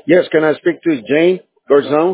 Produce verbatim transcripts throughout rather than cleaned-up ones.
Yes, can I speak to Jane Garzone?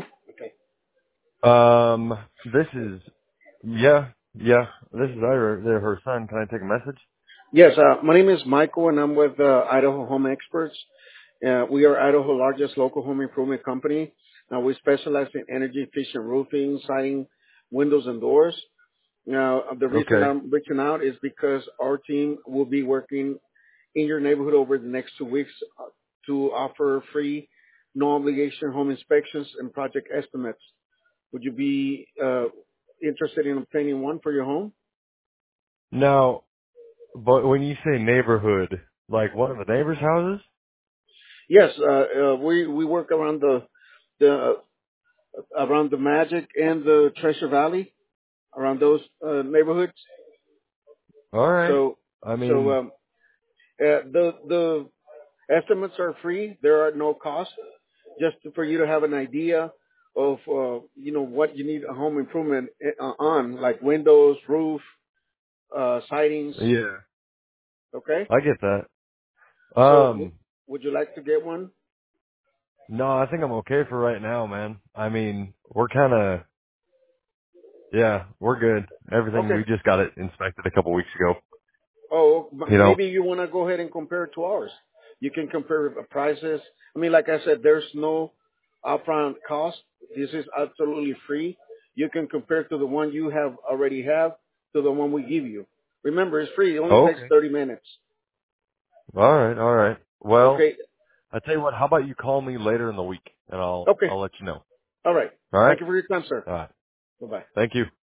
Um, this is, yeah, yeah, this is Ira, they're her son. Can I take a message? Yes, uh, my name is Michael, and I'm with uh, Idaho Home Experts. Uh, we are Idaho's largest local home improvement company. Uh, we specialize in energy efficient roofing, siding, windows, and doors. Now, uh, the reason Okay. I'm reaching out is because our team will be working in your neighborhood over the next two weeks uh, to offer free, no obligation home inspections and project estimates. Would you be uh, interested in obtaining one for your home? Now, but when you say neighborhood, like one of the neighbors' houses? Yes, uh, uh, we we work around the the around the Magic and the Treasure Valley, around those uh, neighborhoods. Alright. So I so mean, um, uh, the the estimates are free. There are no costs, just for you to have an idea of uh, you know what you need a home improvement uh, on, like windows, roof, uh, sidings. yeah, Okay. I get that. So w- Um, would you like to get one? no, I think I'm okay for right now, man. I mean, we're kinda, yeah, we're good. Everything, Okay. we just got it inspected a couple weeks ago. Oh, m- You know? maybe you want to go ahead and compare it to ours. You can compare the prices. I mean, like I said, there's no upfront cost. This is absolutely free. You can compare to the one you have already have to the one we give you. Remember, it's free. It only takes Okay. thirty minutes. Alright, alright. Well, Okay. I tell you what, how about you call me later in the week and I'll Okay. I'll let you know. All right. All Thank right? you for your time, sir. All right. Bye-bye. Thank you.